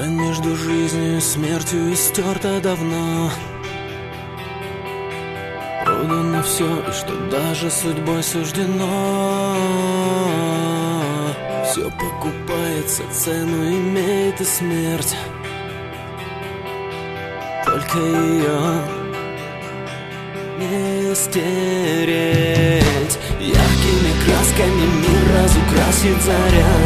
Грань между жизнью и смертью истерта давно. Продано все, и что даже судьбой суждено. Все покупается, цену имеет и смерть. Только ее не стереть. Яркими красками мир разукрасит заря.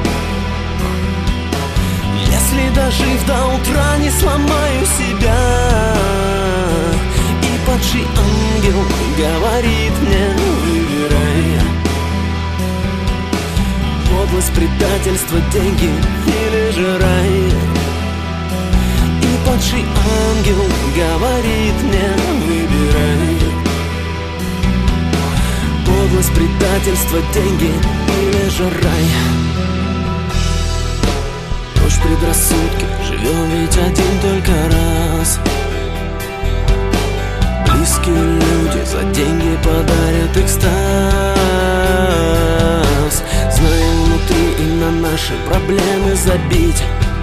Если дожив до утра не сломаю себя, и падший ангел говорит мне: выбирай. Подлость, предательство, деньги или же рай. И падший ангел говорит мне: выбирай. Подлость, предательство, деньги или же рай. Прочь предрассудки, живем ведь один только раз. Близкие люди за деньги подарят экстаз. Знаем внутри и на наши проблемы забить.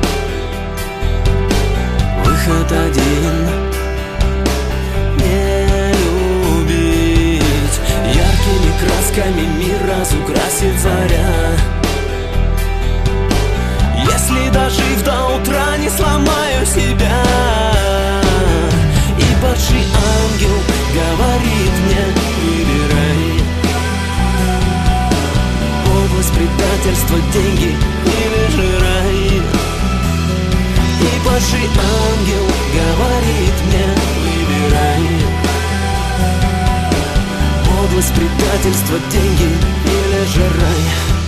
Выход один — не любить. Яркими красками мир разукрасит заря. Если дожив до утра не сломаю себя, и падший ангел говорит мне: выбирай. Подлость, предательство, деньги или же рай. И падший ангел говорит мне: выбирай. Подлость, предательство, деньги или же рай.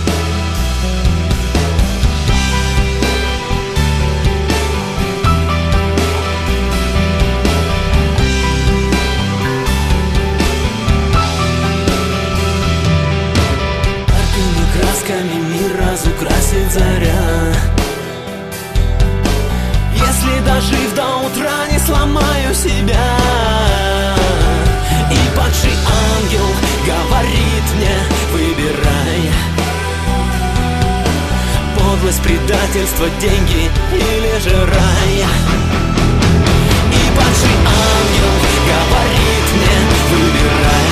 Мир разукрасит заря. Если дожив до утра не сломаю себя, и падший ангел говорит мне: выбирай. Подлость, предательство, деньги или же рай. И падший ангел говорит мне: выбирай.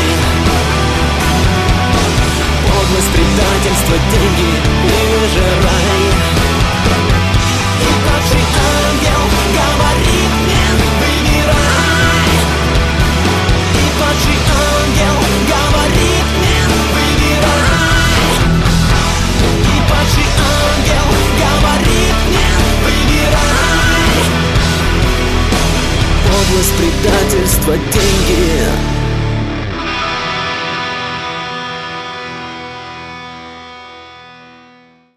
Подлость, предательство, деньги или же рай. И падший ангел говорит мне: выбирай. И падший ангел говорит мне: выбирай. И падший ангел говорит мне: выбирай. Подлость, предательство, деньги